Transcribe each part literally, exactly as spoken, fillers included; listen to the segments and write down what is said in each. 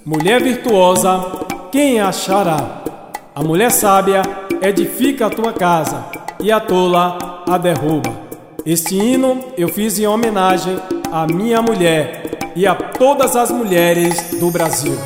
Mulher virtuosa, quem achará? A mulher sábia edifica a tua casa e a tola a derruba. Este hino eu fiz em homenagem à minha mulher e a todas as mulheres do Brasil.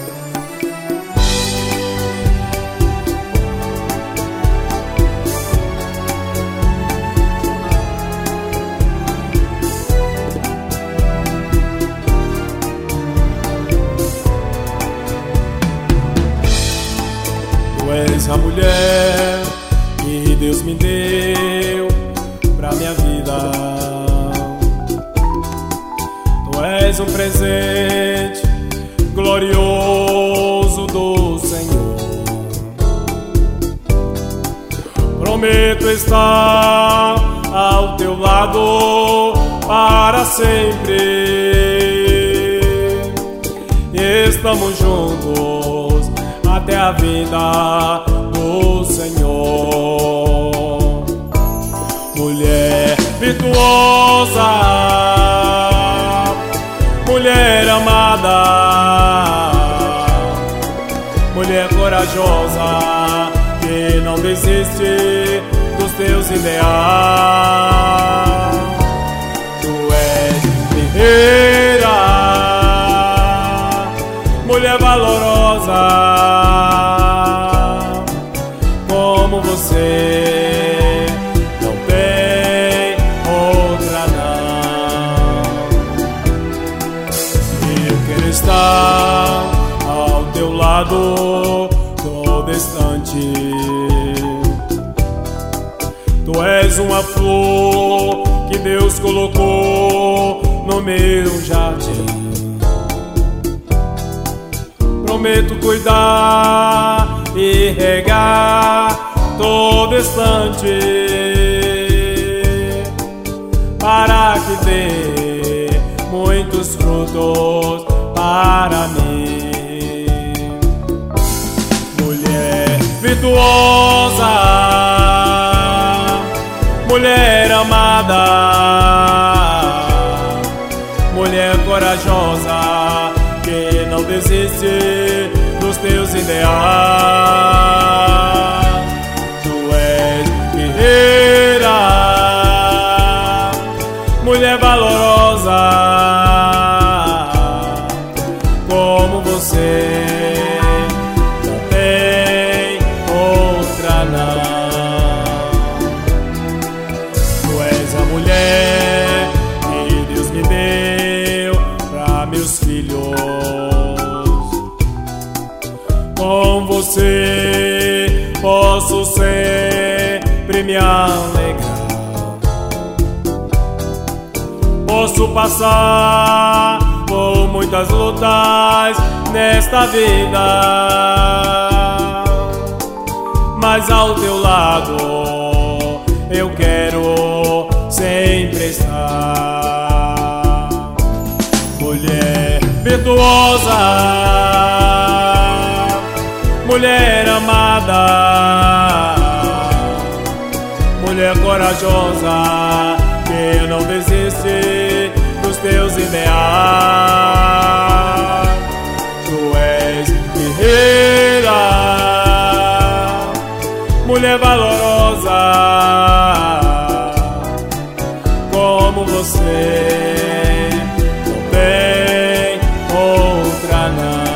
Tu és a mulher que Deus me deu pra minha vida. Tu és um presente glorioso do Senhor. Prometo estar ao teu lado para sempre. Estamos juntos até a vinda do Senhor. Mulher virtuosa, mulher amada, mulher corajosa, que não desiste dos teus ideais. Tu és guerreira, mulher valorosa, como você não tem outra não. Eu quero estar ao teu lado todo instante. Tu és uma flor que Deus colocou no meu jardim. Prometo cuidar e regar todo instante, para que dê muitos frutos para mim. Mulher virtuosa, mulher amada, mulher corajosa, que não desiste dos teus ideais. Tu és guerreira, mulher valorosa, como você não tem outra não. Tu és a mulher que Deus me deu pra meus filhos. Com você posso sempre me alegrar. Posso passar por muitas lutas nesta vida, mas ao teu lado eu quero sempre estar. Mulher virtuosa, mulher amada, mulher corajosa, que não desiste dos teus ideais. Tu és guerreira, mulher valorosa, como você não tem outra não.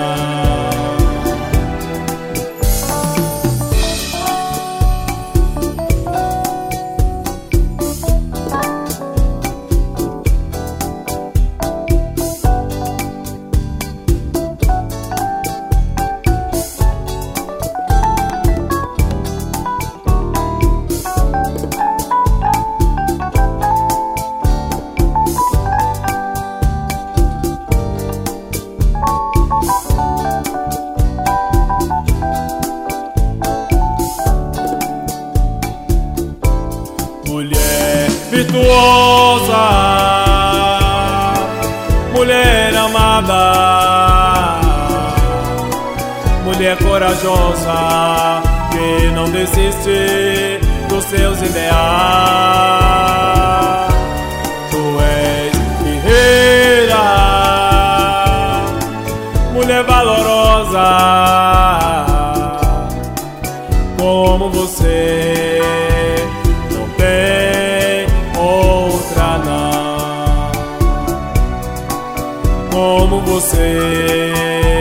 Mulher virtuosa, mulher amada, mulher corajosa, que não desiste dos seus ideais. Tu és guerreira, mulher valorosa, esposa como você. Não tem outra não como você.